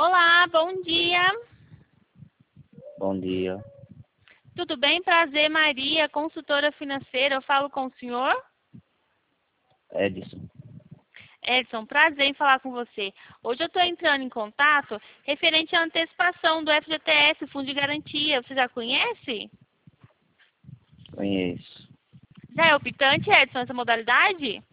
Olá, bom dia. Bom dia, Tudo bem? Prazer, Maria, consultora financeira. Eu falo com o senhor? Edson. Edson, prazer em falar com você. Hoje eu estou entrando em contato referente à antecipação do FGTS, Fundo de Garantia. Você já conhece? Conheço. Já é optante, Edson, essa modalidade?